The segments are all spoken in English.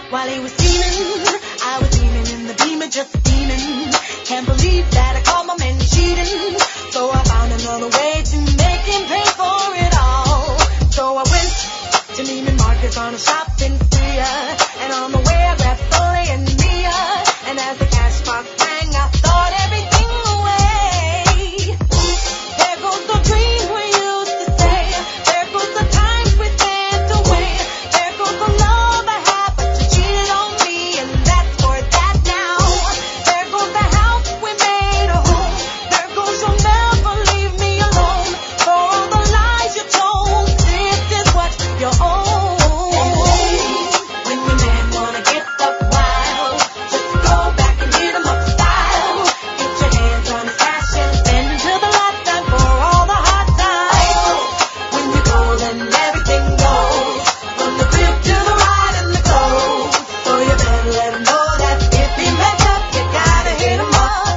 While he was steaming, I was steaming in the beamer, just steaming. Can't believe that I caught my man cheating. So I found another way to make him pay for it all. So I went to Neiman Marcus on a shopping spree, and on the way I grabbed Sully and Mia. And as the cash box rang, I thought everything away. There goes the dream we used to say. There goes the times we spent away. There goes the love I had, but you cheated on me, and that's for that now. There goes the house we made a home. There goes you'll never leave me alone. For all the lies you told, this is what you own. When your man wanna get up wild, just go back and hit him up style. Get your hands on his cash and spend until the lifetime for all the hot times. When you go, then everything goes, from the crib to the ride and the clothes. So you better let him know that if he messed up, you gotta hit him up.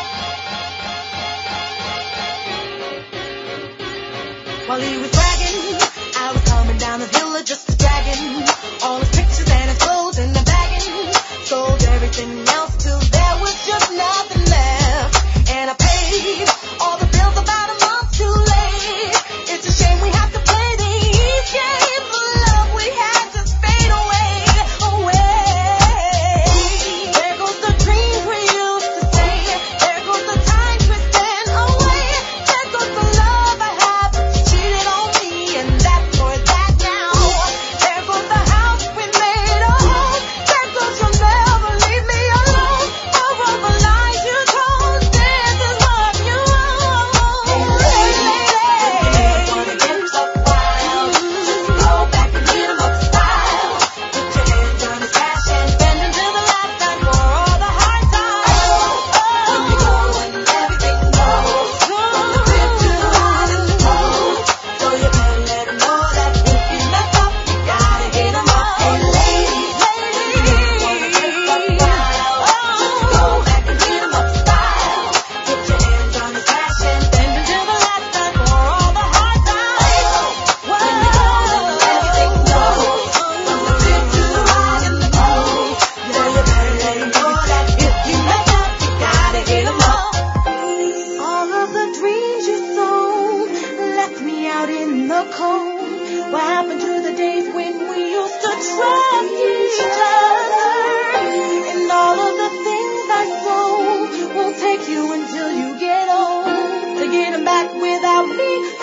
While he was bragging, I was coming down the hill just a dragging all his pictures and his clothes in the bagging. Sold everything else till there was just nothing left, and I paid all the bills about a month too late. It's a shame we have to play these games. The love we had just fade away, away. There goes the dreams we used to say. There goes the times we spent away. There goes the love I had, but you cheated on me, and that's for that now. There goes the house we made a home. There goes you'll never leave me alone. For all the lies you told, this is what you own. Lady, wanna get up wild, just go back and hit him up style. Put your hands on his cash and spend until the lifetime for all the hard times. When you go and everything goes, from the crib to the ride and the clothes. So you better let him know that if you mess up, you gotta hit him up. Hey ladies, wanna get up wild, just go back and hit him up style. Put your hands on his cash and spend until the lifetime for all the hard times. When you go and everything goes, from the crib to the ride and the clothes. So you better let him know that if you mess up, you gotta hit him up. All of the dreams you sold left me out in the cold. What happened to the days when we used to trust each other? And all of the things I sold won't take you until you get old to get 'em back without me.